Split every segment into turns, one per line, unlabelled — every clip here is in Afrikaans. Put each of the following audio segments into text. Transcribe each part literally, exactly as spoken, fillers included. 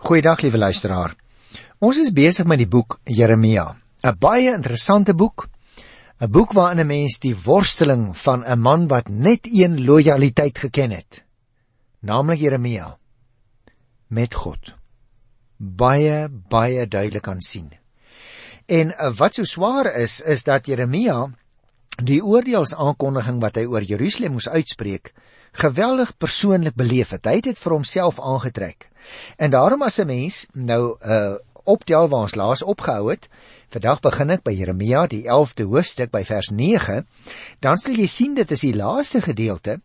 Goeiedag, liewe luisteraar. Ons is besig met die boek Jeremia. 'n Baie interessante boek. 'n Boek waarin 'n mens die worsteling van 'n man wat net een lojaliteit geken het, naamlik Jeremia, met God, baie, baie duidelik kan sien. En wat so swaar is, is dat Jeremia die oordeelsaankondiging wat hy oor Jerusalem moes uitspreek, geweldig persoonlik beleef het. Hy het dit vir homself aangetrek. En daarom as 'n mens nou uh, optel waar ons laas opgehou het, vandag begin ek by Jeremia, die elfde hoofstuk by vers nege, dan sal jy sien dit is die laaste gedeelte,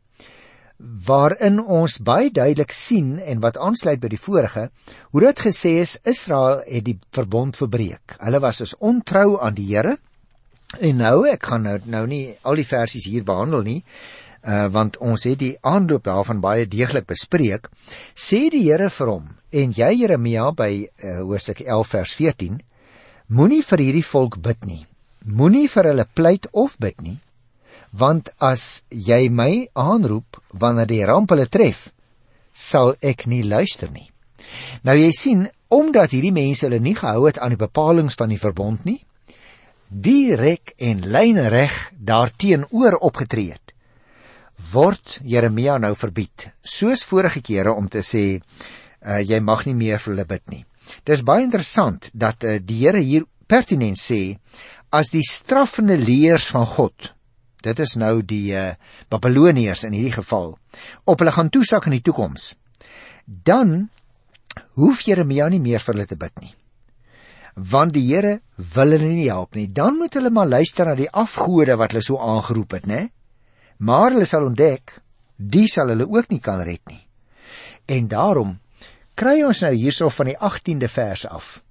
waarin ons baie duidelik sien, en wat aansluit by die vorige, hoe dit gesê is, Israel het die verbond verbreek. Hulle was dus ontrou aan die Here, en nou, ek gaan nou, nou nie al die versies hier behandel nie, uh, want ons het die aanloop daarvan baie deeglik bespreek, sê die Here vir hom, en jy Jeremia by uh, hoofstuk elf vers veertien, moenie vir hierdie volk bid nie, moenie vir hulle pleit of bid nie, want as jy my aanroep, wanneer die ramp hulle tref, sal ek nie luister nie. Nou jy sien, omdat hierdie mense hulle nie gehou het aan die bepalings van die verbond nie, direk en lynreg daarteenoor opgetree het, word Jeremia nou verbied, soos vorige kere om te sê, uh, jy mag nie meer vir hulle bid nie. Dis baie interessant dat uh, die Here hier pertinent sê, as die straffende leers van God, dit is nou die uh, Babyloniërs in hierdie geval, op hulle gaan toesak in die toekoms, dan hoef Jeremia nie meer vir hulle te bid nie. Want die Here wil hulle nie help nie. Dan moet hulle maar luister na die afgode wat hulle so aangeroep het, né? Maar hulle sal ontdek, die sal hulle ook nie kan red nie. En daarom kry ons nou hierso van die achttiende vers af.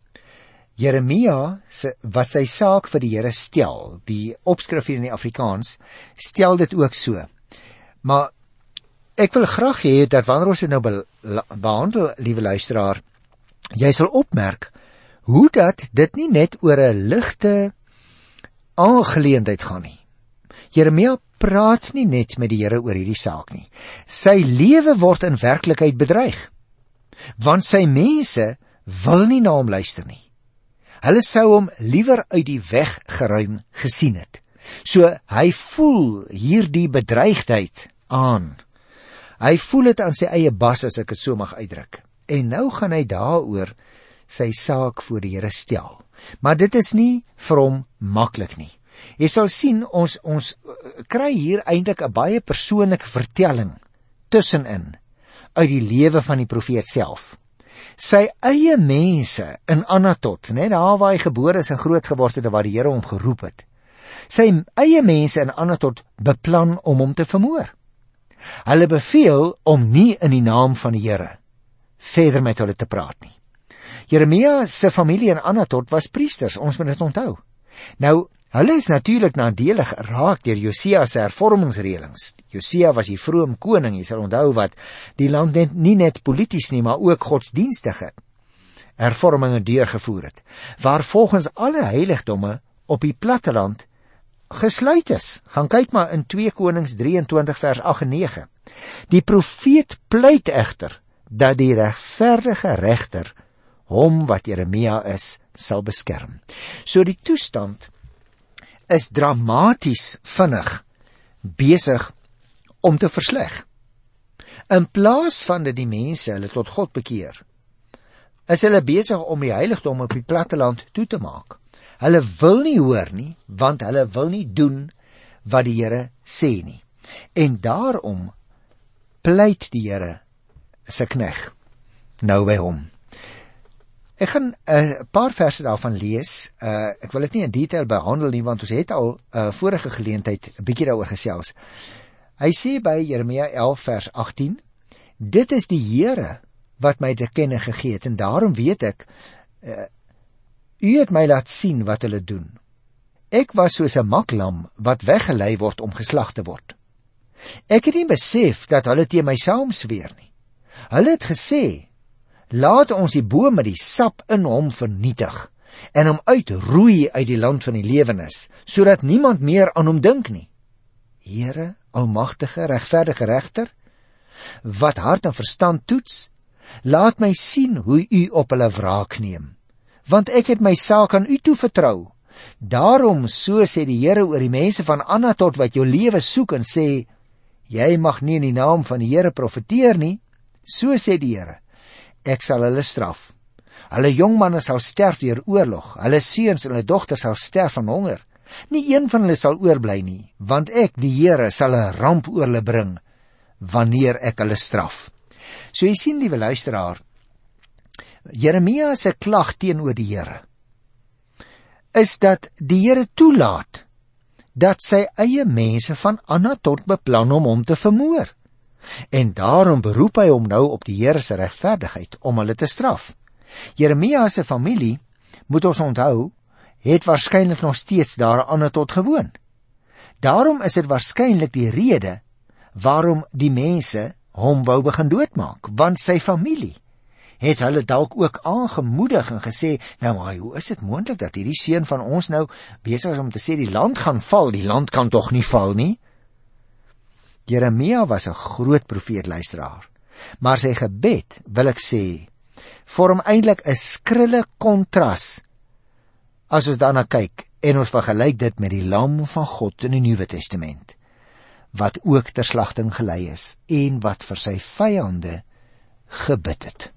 Jeremia, wat sy saak vir die Here stel, die opskrif hier in die Afrikaans, stel dit ook so. Maar ek wil graag hê dat wanneer ons dit nou be- behandel, liewe luisteraar, jy sal opmerk, hoe dat dit nie net oor 'n ligte aangeleentheid gaan nie. Jeremia praat nie net met die Here oor hierdie saak nie. Sy lewe word in werklikheid bedreig, want sy mense wil nie na hom luister nie. Hulle sou hom liewer uit die weg geruim gesien het. So hy voel hierdie bedreigdheid aan. Hy voel dit aan sy eie bas, as ek dit so mag uitdruk. En nou gaan hy daaroor sy saak voor die Here stel. Maar dit is nie vir hom maklik nie. Jy sal sien, ons, ons kry hier eintlik 'n baie persoonlike vertelling tussenin, uit die lewe van die profeet self. Sy eie mense in Anatot, net daar waar hy gebore is en groot geword het en waar die Here hom geroep het. Sy eie mense in Anatot beplan om hom te vermoor. Hulle beveel om nie in die naam van die Here verder met hulle te praat nie. Jeremia se familie in Anatot was priesters, ons moet dit onthou. Nou, hulle is natuurlik nadelig geraak deur Josia se hervormingsreëlings. Josia was die vrome koning, jy sal onthou wat die land net, nie net polities nie, maar ook godsdienstige hervorminge deurgevoer het, waar volgens alle heiligdomme op die platteland gesluit is. Gaan kyk maar in twee Konings drieëntwintig vers agt en nege. Die profeet pleit egter dat die regverdige regter hom wat Jeremia is, sal beskerm. So die toestand is dramaties vinnig besig om te versleg. In plaas van dat die mense hulle tot God bekeer, is hulle besig om die heiligdom op die platteland toe te maak. Hulle wil nie hoor nie, want hulle wil nie doen wat die Here sê nie. En daarom pleit die Here sy knegt nou by hom. Ek gaan 'n uh, paar verse daarvan lees. Uh, ek wil dit nie in detail behandel nie, want ons het al uh, vorige geleentheid 'n bietjie daaroor gesels. Hy sê by Jeremia elf vers agttien, dit is die Here wat my te kenne gegee het, en daarom weet ek, uh, u het my laat sien wat hulle doen. Ek was soos 'n maklam wat weggelei word om geslag te word. Ek het nie besef dat hulle teen my saamsweer nie. Hulle het gesê, laat ons die boom met die sap in hom vernietig en hom uitroei uit die land van die lewenis, sodat niemand meer aan hom dink nie. Here, almagtige, regverdige regter, wat hart en verstand toets, laat my sien hoe u op hulle wraak neem, want ek het my saak aan u toe vertrou. Daarom, so sê die Here oor die mense van Anatot wat jou lewe soek en sê, jy mag nie in die naam van die Here profeteer nie, so sê die Here, ek sal hulle straf. Hulle jongmanne sal sterf deur oorlog, hulle seuns en hulle dogters sal sterf van honger. Nie een van hulle sal oorbly nie, want ek, die Here, sal 'n ramp oor hulle bring, wanneer ek hulle straf. So jy sien, liewe luisteraar, Jeremia se klag teenoor die Here is dat die Here toelaat dat sy eie mense van Anatot beplan om hom te vermoor. En daarom beroep hy hom nou op die Here se regverdigheid om hulle te straf. Jeremia se familie, moet ons onthou, het waarskynlik nog steeds daar aan Anatot gewoon. Daarom is dit waarskynlik die rede waarom die mense hom wou begin doodmaak, want sy familie het hulle dalk ook aangemoedig en gesê, nou maar, hoe is dit moontlik dat hierdie seun van ons nou besig is om te sê die land gaan val, die land kan tog nie val nie. Jeremia was 'n groot profeet, luisteraar, maar sy gebed, wil ek sê, vorm eintlik 'n skrille kontras as ons daarna kyk en ons vergelyk dit met die lam van God in die Nuwe Testament, wat ook ter slagting gelei is en wat vir sy vyande gebid het.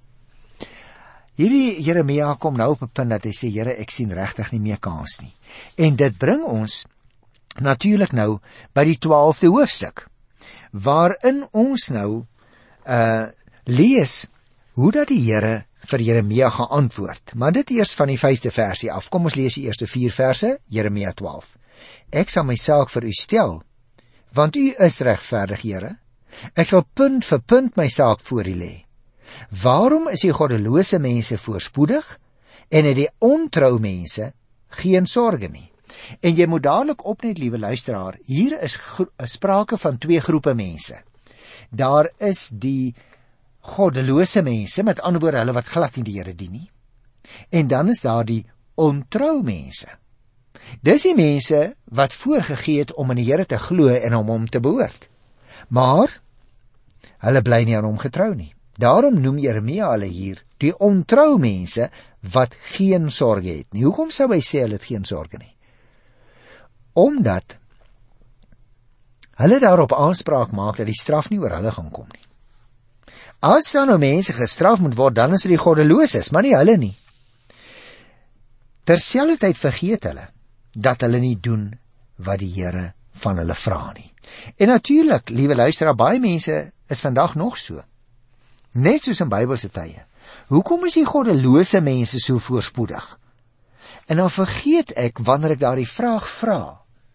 Hierdie Jeremia kom nou op 'n punt dat hy sê, Here, ek sien regtig nie meer kans nie. En dit bring ons natuurlik nou by die twaalfde hoofstuk, waarin ons nou uh, lees hoe dat die Here vir Jeremia geantwoord. Maar dit eers van die vyfde versie af. Kom ons lees die eerste vier verse, Jeremia twaalf. Ek sal my saak vir u stel, want u is regverdig, Here. Ek sal punt vir punt my saak voor u lê. Waarom is die goddelose mense voorspoedig en het die ontrou mense geen sorge nie? En jy moet dadelik opnet, liewe luisteraar, hier is sprake van twee groepe mense. Daar is die goddelose mense, met ander woorde hulle wat glad nie die Here dien nie. En dan is daar die ontrou mense. Dis die mense wat voorgegee het om in die Here te glo en om hom te behoort. Maar hulle bly nie aan hom getrou nie. Daarom noem Jeremia hulle hier die ontrou mense wat geen sorge het nie. Hoekom sou hy sê hulle het geen sorge nie? Omdat hulle daarop aanspraak maak dat die straf nie oor hulle gaan kom nie. As dan nou mense gestraf moet word, dan is dit die goddeloses, maar nie hulle nie. Terselfdertyd vergeet hulle dat hulle nie doen wat die Here van hulle vra nie. En natuurlik, liewe luisteraar, baie mense is vandag nog so. Net soos in Bybelse tye. Hoekom is die goddelose mense so voorspoedig? En dan vergeet ek, wanneer ek daardie vraag vra,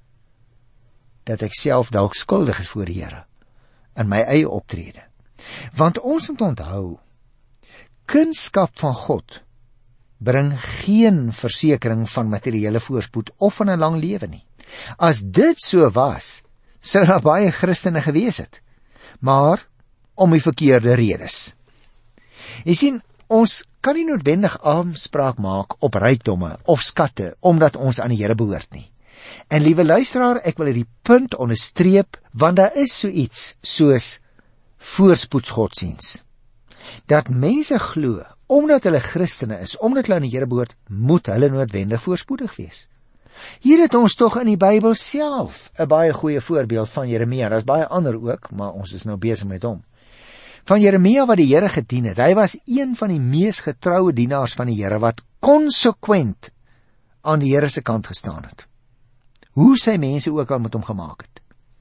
dat ek self dalk skuldig is voor die Here in my eie optrede. Want ons moet onthou, kunskap van God bring geen versekering van materiële voorspoed of van 'n lang lewe nie. As dit so was, sou daar baie Christene gewees het, maar om die verkeerde redes. Jy sien, ons kan nie noodwendig aanspraak maak op rykdomme of skatte, omdat ons aan die Here behoort nie. En liewe luisteraar, ek wil hierdie punt onderstreep, want daar is so iets soos voorspoedsgodsdiens. Dat mense glo, omdat hulle Christene is, omdat hulle aan die Here behoort, moet hulle noodwendig voorspoedig wees. Hier het ons tog in die Bybel self 'n baie goeie voorbeeld van Jeremia. Daar's baie ander ook, maar ons is nou besig met hom. Van Jeremia wat die Here gedien het. Hy was een van die mees getroue dienaars van die Here wat konsekwent aan die Here se kant gestaan het. Hoe sy mense ook al met hom gemaak het.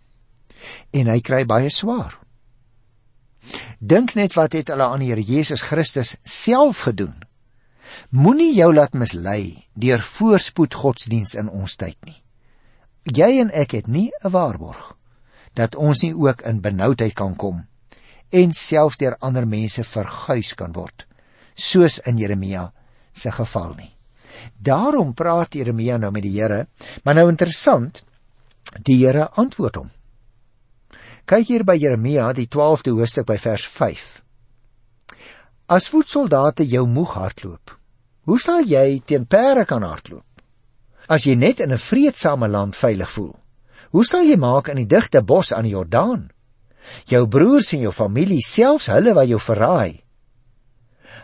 En hy kry baie swaar. Dink net wat het hulle aan die Here Jesus Christus self gedoen. Moenie jou laat mislei deur voorspoed godsdiens in ons tyd nie. Jy en ek het nie 'n waarborg dat ons nie ook in benoudheid kan kom en self deur ander mense verguis kan word, soos in Jeremia se geval nie. Daarom praat Jeremia nou met die Here, maar nou interessant, die Here antwoord hom. Kyk hier by Jeremia, die twaalfde hoofstuk by vers vyf. As voetsoldate jou moeg hardloop, hoe sal jy teen perde kan hardloop? As jy net in 'n vreedsame land veilig voel, hoe sal jy maak in die digte bos aan die Jordaan? Jou broers en jou familie, selfs hulle wat jou verraai,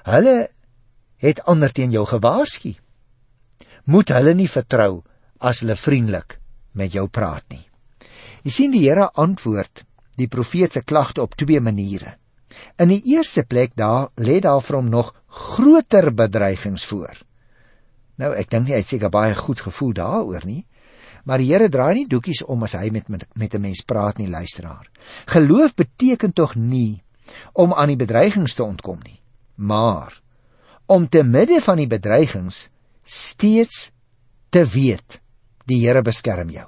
Hulle het ander teen jou gewaarsku. Moet hulle nie vertrou as hulle vriendelik met jou praat nie. Jy sien, die Here antwoord die profeet se klagte op twee maniere. In die eerste plek daar lê daar vir hom nog groter bedreigings voor. Nou, ek dink nie hy het seker baie goed gevoel daaroor nie, maar die Here draai nie doekies om as hy met met, met 'n mens praat nie, luisteraar. Geloof beteken tog nie om aan die bedreigings te ontkom nie, maar om te midde van die bedreigings steeds te weet, die Here beskerm jou.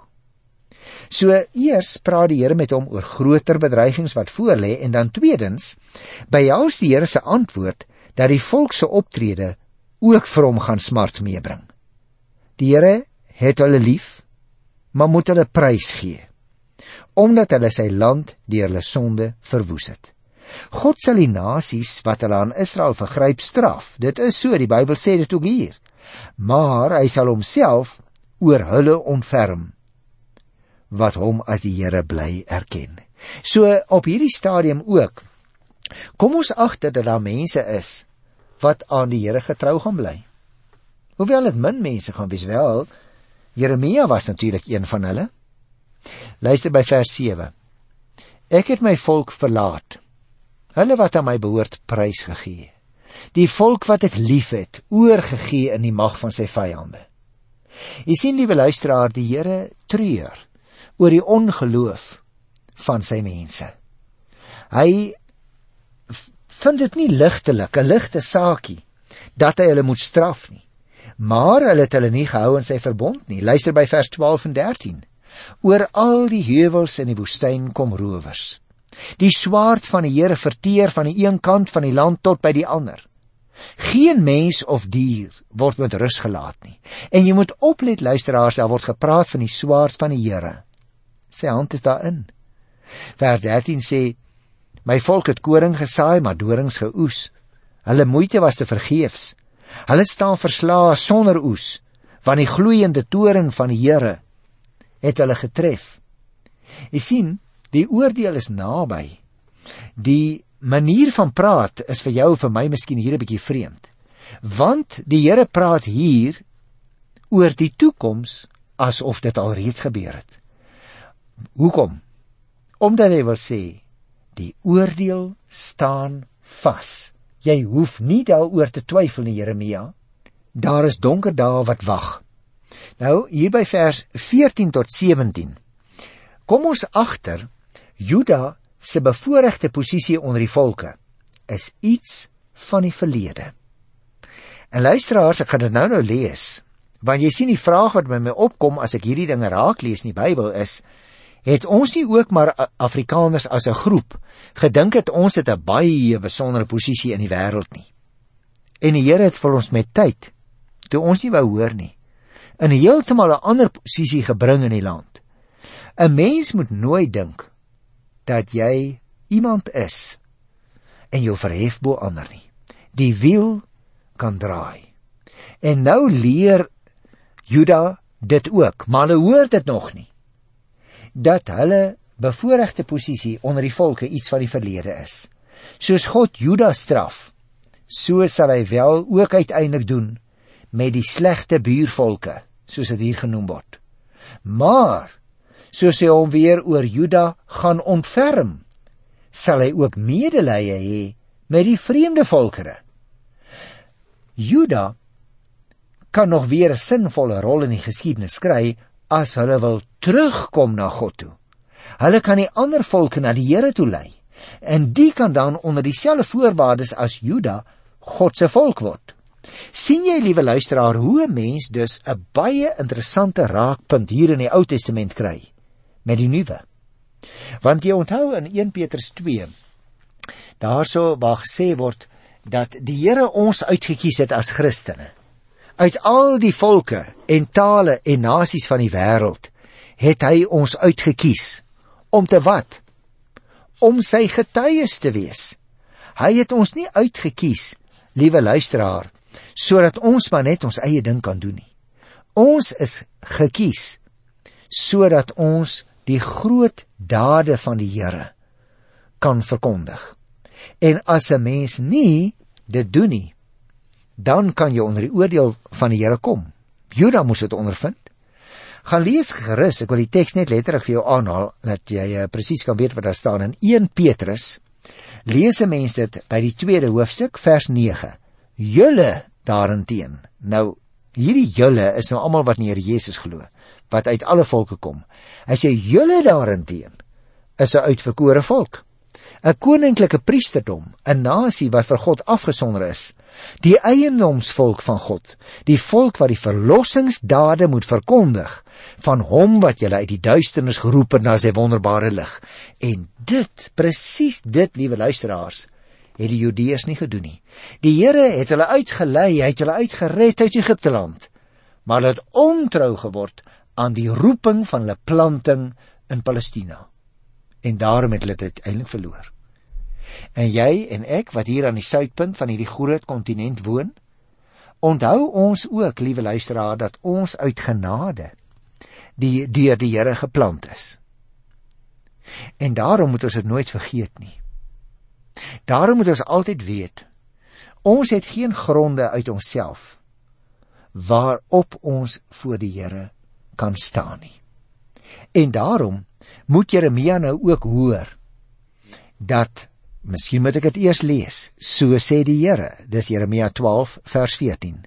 So eers praat die Here met hom oor groter bedreigings wat voorlê, en dan tweedens behels die Here se antwoord dat die volk se optrede ook vir hom gaan smart meebring. Die Here het hulle lief, maar moet hulle prys gee, omdat hulle sy land deur hulle sonde verwoes het. God sal die nasies wat hulle aan Israel vergryp straf. Dit is so, die Bybel sê dit ook hier. Maar hy sal homself oor hulle ontferm, wat hom as die Here bly erken. So op hierdie stadium ook, kom ons agter dat daar mense is wat aan die Here getrou gaan bly. Hoewel dit min mense gaan wees, wel, Jeremia was natuurlik een van hulle. Luister by vers sewe. Ek het my volk verlaat, hulle wat aan my behoort prys gegee. Die volk wat ek lief het, oorgegee in die mag van sy vyande. Jy sien, liewe luisteraar, die Here treur oor die ongeloof van sy mense. Hy vind dit nie ligtelik, 'n ligte saakie, dat hy hulle moet straf nie. Maar hulle het hulle nie gehou in sy verbond nie. Luister by vers twaalf en dertien. Oor al die heuwels in die woestyn kom rowers. Die swaard van die Here verteer van die een kant van die land tot by die ander. Geen mens of dier word met rus gelaat nie. En jy moet oplet, luisteraars, daar word gepraat van die swaard van die Here. Sy hand is daarin. Vers dertien sê, my volk het koring gesaai, maar dorings geoes. Hulle moeite was te vergeefs. Hulle staan verslae sonder oes, want die gloeiende toring van die Here het hulle getref. Jy sien, die oordeel is naby. Die manier van praat is vir jou, vir my miskien hier 'n bietjie vreemd. Want die Here praat hier oor die toekoms asof dit al reeds gebeur het. Hoekom? Omdat hy wil sê, die oordeel staan vas. Jy hoef nie daaroor te twyfel nie, Jeremia. Daar is donker dae wat wag. Nou, hier by vers veertien tot sewentien, kom ons agter, Juda se bevoorregte posisie onder die volke is iets van die verlede. En luisteraars, ek gaan dit nou nou lees, want jy sien die vraag wat by my opkom as ek hierdie dinge raak lees in die Bybel is, het ons nie ook maar Afrikaners as 'n groep gedink het ons het 'n baie besondere posisie in die wêreld nie. En die Here het vir ons met tyd, toe ons nie wou hoor nie, in heeltemal 'n ander posisie gebring in die land. 'n Mens moet nooit dink dat jy iemand is en jou verhef bo ander nie. Die wiel kan draai. En nou leer Juda dit ook, maar hulle hoor dit nog nie, dat hulle bevoorregte posisie onder die volke iets van die verlede is. Soos God Juda straf, so sal hy wel ook uiteindelik doen met die slegte buurvolke, soos dit hier genoem word. Maar, soos hy hom weer oor Juda gaan ontferm, sal hy ook medelee hê met die vreemde volkere. Juda kan nog weer 'n sinvolle rol in die geskiedenis kry as hulle wil terugkom na God toe. Hulle kan die ander volke na die Here toe lei, en die kan dan onder dieselfde voorwaardes as Juda God se volk word. Sien jy, liewe luisteraar, hoe 'n mens dus 'n baie interessante raakpunt hier in die Ou Testament kry met die Nuwe. Want jy onthou in een Petrus twee, daarso waar gesê word dat die Here ons uitgekies het as Christene. Uit al die volke en tale en nasies van die wêreld het hy ons uitgekies. Om te wat? Om sy getuies te wees. Hy het ons nie uitgekies, liewe luisteraar, sodat ons maar net ons eie ding kan doen nie. Ons is gekies sodat ons die groot dade van die Here kan verkondig. En as 'n mens nie dit doen nie, dan kan jy onder die oordeel van die Here kom. Juda moes dit ondervind. Gaan lees gerus, ek wil die teks net letterlik vir jou aanhaal, dat jy uh, presies kan weet wat daar staan. In Eerste Petrus, lees 'n mens dit by die tweede hoofstuk, vers nege. Julle daarenteen, nou, hierdie julle is nou almal wat in die Here Jesus glo, wat uit alle volke kom. As jy julle daarenteen, is 'n uitverkore volk, 'n koninklike priesterdom, 'n nasie wat vir God afgesonder is, die eiendomsvolk van God, die volk wat die verlossingsdade moet verkondig, van hom wat julle uit die duisternis geroep het na sy wonderbare lig. En dit, presies dit, liewe luisteraars, het die Judeërs nie gedoen nie. Die Here het hulle uitgelei, hy het hulle uitgered uit Egipte land, maar hulle het ontrou geword aan die roeping van hulle planting in Palestina. En daarom het hulle dit uiteindelik verloor. En jy en ek, wat hier aan die suidpunt van hierdie groot kontinent woon, onthou ons ook, liewe luisteraar, dat ons uit genade die deur die Here geplant is. En daarom moet ons dit nooit vergeet nie. Daarom moet ons altyd weet, ons het geen gronde uit onsself waarop ons voor die Here kan staan nie. En daarom moet Jeremia nou ook hoor dat, miskien moet ek dit eers lees, so sê die Here, dis Jeremia twaalf vers veertien.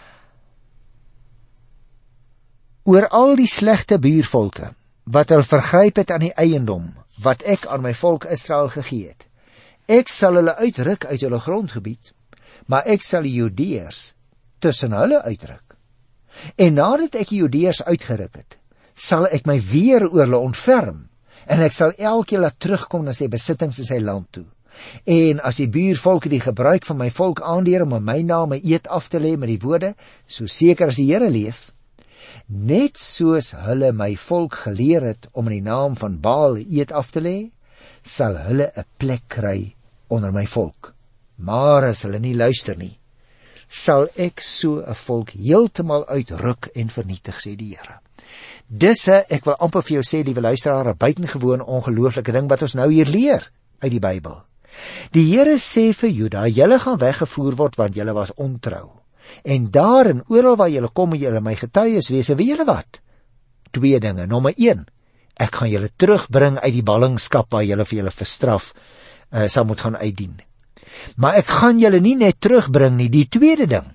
Oor al die slegte buurvolke, wat hulle vergryp het aan die eiendom, wat ek aan my volk Israel gegee het, ek sal hulle uitruk uit hulle grondgebied, maar ek sal die Judeërs tussen hulle uitruk. En nadat ek die Judeërs uitgeruk het, sal ek my weer oor hulle ontferm, en ek sal elkeen laat terugkom na sy besittings in sy land toe. En as die buurvolke die gebruik van my volk aanleer om in my naam 'n eed af te lê met die woorde, so seker as die Here leef, net soos hulle my volk geleer het om in die naam van Baal 'n eed af te lê, sal hulle 'n plek kry onder my volk. Maar as hulle nie luister nie, sal ek so 'n volk heeltemal uitruk en vernietig, sê die Here. Dis 'n, ek wil amper vir jou sê, liewe luisteraar, 'n buitengewoon ongelooflike ding wat ons nou hier leer uit die Bybel. Die Here sê vir Juda, julle gaan weggevoer word want julle was ontrou. En daar en oral waar julle kom en julle my getuies wees, weet julle wat? Twee dinge. Nommer een, ek gaan julle terugbring uit die ballingskap waar julle vir julle verstraf uh, sal moet gaan uitdien. Maar ek gaan julle nie net terugbring nie. Die tweede ding,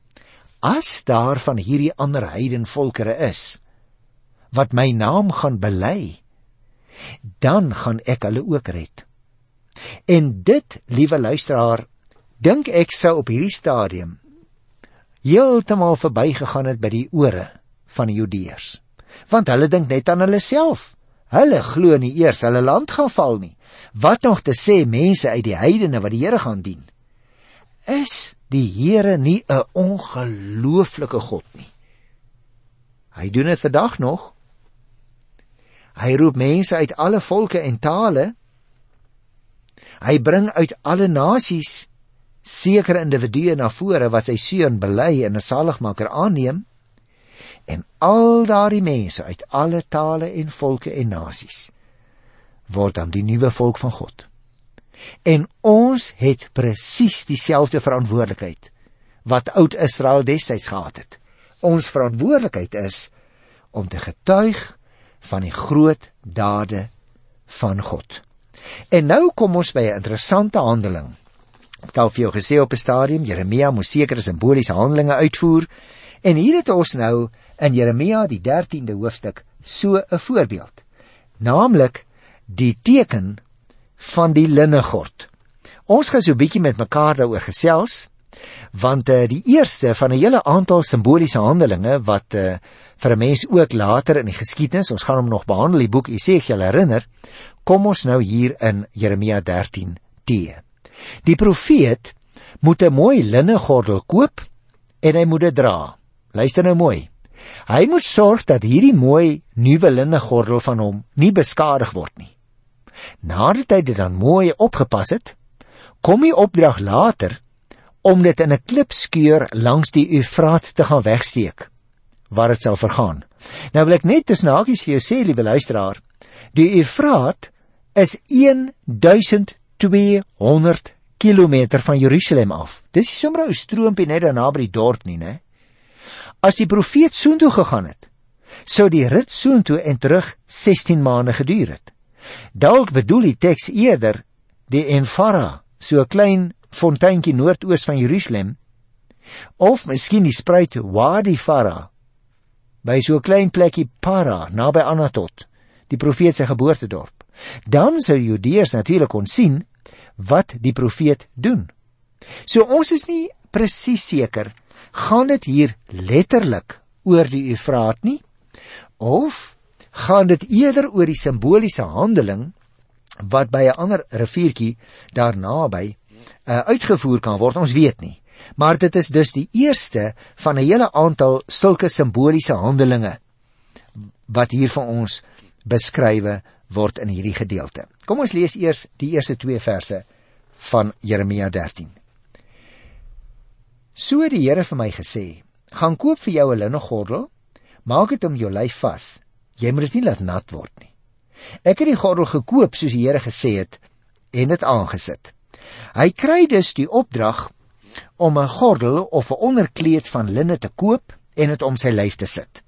as daar van hierdie ander heidenvolkere is, wat my naam gaan bely, dan gaan ek hulle ook red. En dit, liewe luisteraar, dink ek sou op hierdie stadium heeltemal verbygegaan het by die ore van die Judeërs. Want hulle dink net aan hulle self. Hulle glo nie eers hulle land gaan val nie. Wat nog te sê mense uit die heidene wat die Here gaan dien? Is die Here nie 'n ongelooflike God nie? Hy doen dit vandag nog. Hy roep mense uit alle volke en tale. Hy bring uit alle nasies sekere individue na vore wat sy seun bely en 'n saligmaker aanneem, en al daardie mense uit alle tale en volke en nasies word dan die nuwe volk van God. En ons het presies dieselfde verantwoordelikheid wat oud Israel destyds gehad het. Ons verantwoordelikheid is om te getuig van die groot dade van God. En nou kom ons by 'n interessante handeling. Ek het al vir jou gesê op 'n stadium, Jeremia moes sekere simboliese handelinge uitvoer, en hier het ons nou in Jeremia die dertiende hoofstuk so 'n voorbeeld, naamlik die teken van die linnegord. Ons gaan so 'n bietjie met mekaar daaroor gesels, want uh, die eerste van 'n hele aantal simboliese handelinge wat uh, vir 'n mens ook later in die geskiedenis, ons gaan hom nog behandel, die boek Esegiel herinner, kom ons nou hier in Jeremia dertien T. Die profeet moet 'n mooi linnegordel koop en hy moet dit dra. Luister nou mooi. Hy moet sorg dat hierdie mooi nuwe linnegordel van hom nie beskadig word nie. Nadat hy dit dan mooi opgepas het, kom die opdrag later om dit in 'n klipskeur langs die Eufraat te gaan wegsteek, waar dit sal vergaan. Nou wil ek net tussen hakies vir jou sê, liewe luisteraar, die Eufraat is twaalf honderd kilometer van Jerusalem af. Dis nie sommer 'n stroompie net daarna by die dorp nie, né? As die profeet soontoe gegaan het, sou die rit soontoe en terug sestien maande geduur het. Dalk bedoel die teks eerder die Enfara, so 'n klein fonteintjie noordoos van Jerusalem, of miskien die spruit Wadi Fara, by so 'n klein plekkie Para, naby Anatot, die profeet se geboortedorp. Dan sou die Judeërs natuurlik kon sien wat die profeet doen. So ons is nie presies seker, gaan dit hier letterlik oor die Eufraat nie, of gaan dit eerder oor die simboliese handeling wat by 'n ander riviertjie daar naby uh, uitgevoer kan word, ons weet nie. Maar dit is dus die eerste van 'n hele aantal sulke simboliese handelinge wat hier vir ons beskrywe word in hierdie gedeelte. Kom ons lees eers die eerste twee verse van Jeremia dertien. So het die Here vir my gesê, gaan koop vir jou 'n linnegordel, maak dit om jou lyf vas, jy moet dit nie laat nat word nie. Ek het die gordel gekoop soos die Here gesê het, en dit aangesit. Hy kry dus die opdrag om 'n gordel of 'n onderkleed van linne te koop en dit om sy lyf te sit.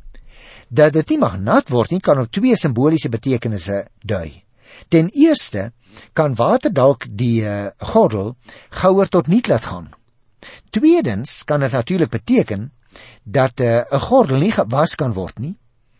Dat dit nie mag nat word nie, kan op twee simboliese betekenisse dui. Ten eerste kan water dalk die uh, gordel gouer tot niet laat gaan. Tweedens kan dit natuurlik beteken dat 'n uh, gordel nie gewas kan word nie,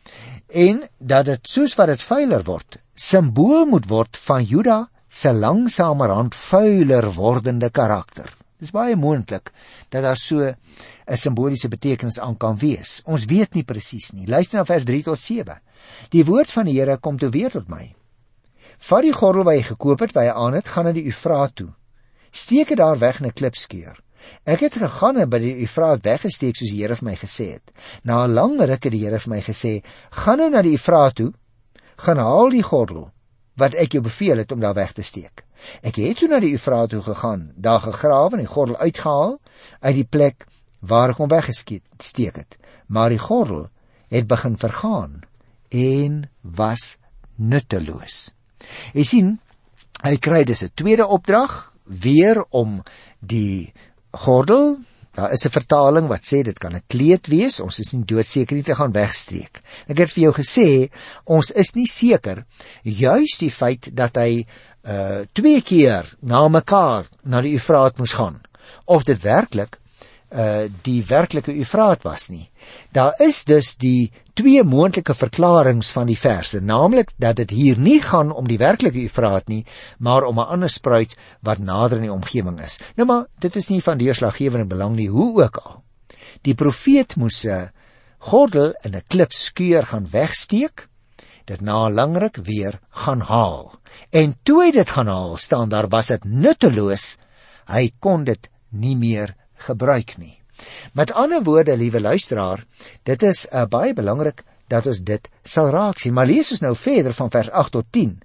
en dat dit, soos wat dit vuiler word, simbool moet word van Juda se langsamerhand vuiler wordende karakter. Dit is baie moontlik dat daar so 'n simboliese betekenis aan kan wees. Ons weet nie presies nie. Luister na vers drie tot sewe. Die woord van die Here kom toe weer tot my. Vat die gordel wat jy gekoop het, wat jy aan het, gaan na die Eufraat toe. Steek dit daar weg in 'n klipskeur. Ek het gegaan en by die Eufraat weggesteek soos die Here vir my gesê het. Na 'n lang ruk het die Here vir my gesê, gaan nou na die Eufraat toe, gaan haal die gordel wat ek jou beveel het om daar weg te steek. Ek het toe na die Eufraat toe gegaan, daar gegrawe en die gordel uitgehaal uit die plek waar ek hom weggesteek het. Maar die gordel het begin vergaan en was nutteloos. Jy sien, hy kry dus 'n tweede opdrag, weer om die gordel, daar is 'n vertaling wat sê dit kan 'n kleed wees, ons is nie doodseker nie, te gaan wegstreek. Ek het vir jou gesê, ons is nie seker, juis die feit dat hy uh, twee keer na mekaar na die Eufraat moes gaan, of dit werklik uh, die werklike Eufraat was nie. Daar is dus die twee moontlike verklarings van die verse, naamlik dat dit hier nie gaan om die werklike Eufraat nie, maar om 'n ander spruit wat nader in die omgewing is. Nou maar, dit is nie van deurslaggewende belang nie, hoe ook al. Die profeet moes 'n gordel in 'n klipskeur gaan wegsteek, dit na 'n lang ruk weer gaan haal. En toe hy dit gaan haal, staan daar, was dit nutteloos, hy kon dit nie meer gebruik nie. Met ander woorde, liewe luisteraar, dit is uh, baie belangrik dat ons dit sal raak sien. Maar lees ons nou verder van vers agt tot tien.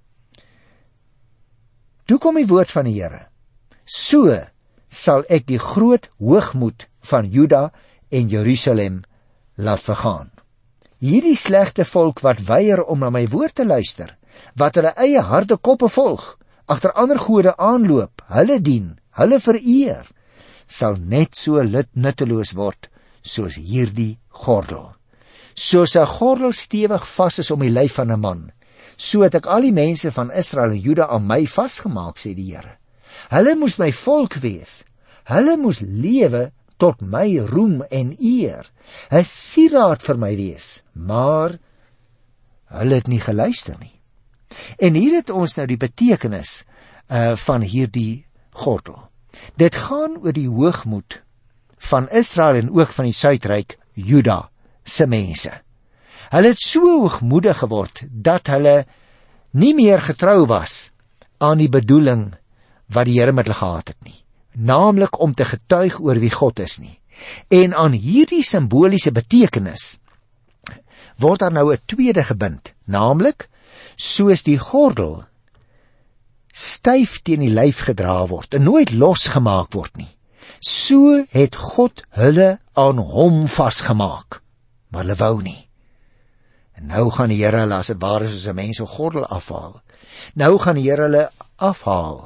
Toe kom die woord van die Here. So sal ek die groot hoogmoed van Juda en Jerusalem laat vergaan. Hierdie slegte volk wat weier om na my woord te luister, wat hulle eie harde koppe volg, agter ander gode aanloop, hulle dien, hulle vereer, sal net so nutteloos word soos hierdie gordel. Soos 'n gordel stewig vas is om die lyf van 'n man, so het ek al die mense van Israel en Juda aan my vasgemaak, sê die Here. Hulle moes my volk wees, hulle moes lewe tot my roem en eer, 'n sieraad vir my wees, maar hulle het nie geluister nie. En hier het ons nou die betekenis uh, van hierdie gordel. Dit gaan oor die hoogmoed van Israel en ook van die Suidryk, Juda se mense. Hulle het so hoogmoedig geword dat hulle nie meer getrou was aan die bedoeling wat die Here met hulle gehad het nie, naamlik om te getuig oor wie God is nie. En aan hierdie simboliese betekenis word daar nou 'n tweede gebind, naamlik soos die gordel styf teen die lyf gedra word en nooit losgemaak word nie. So het God hulle aan hom vasgemaak, maar hulle wou nie. En nou gaan die Here hulle as dit ware soos 'n mens 'n gordel afhaal. Nou gaan die Here hulle afhaal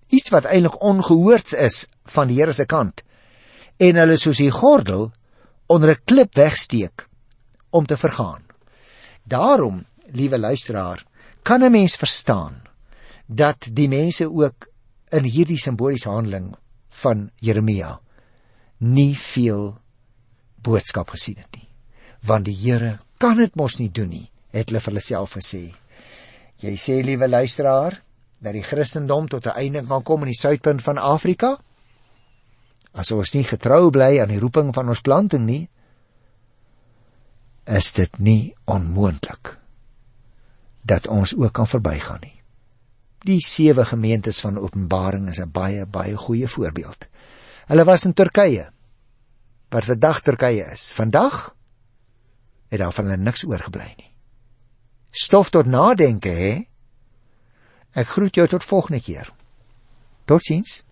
iets wat eintlik ongehoords is van die Here se kant, en hulle soos die gordel onder 'n klip wegsteek om te vergaan. Daarom, liewe luisteraar, kan 'n mens verstaan dat die mense ook in hierdie simboliese handeling van Jeremia nie veel boodskap gesien het nie. Want die Here kan dit mos nie doen nie, het hulle vir hulle self gesê. Jy sê, liewe luisteraar, dat die Christendom tot 'n einde kan kom in die suidpunt van Afrika? As ons nie getrou bly aan die roeping van ons planting nie, is dit nie onmoontlik dat ons ook kan verbygaan nie. Die sewe gemeentes van Openbaring is 'n baie, baie goeie voorbeeld. Hulle was in Turkye, wat vandag Turkye is. Vandag het daar van hulle niks oorgebly nie. Stof tot nadenke, hè? Ek groet jou tot volgende keer. Totsiens.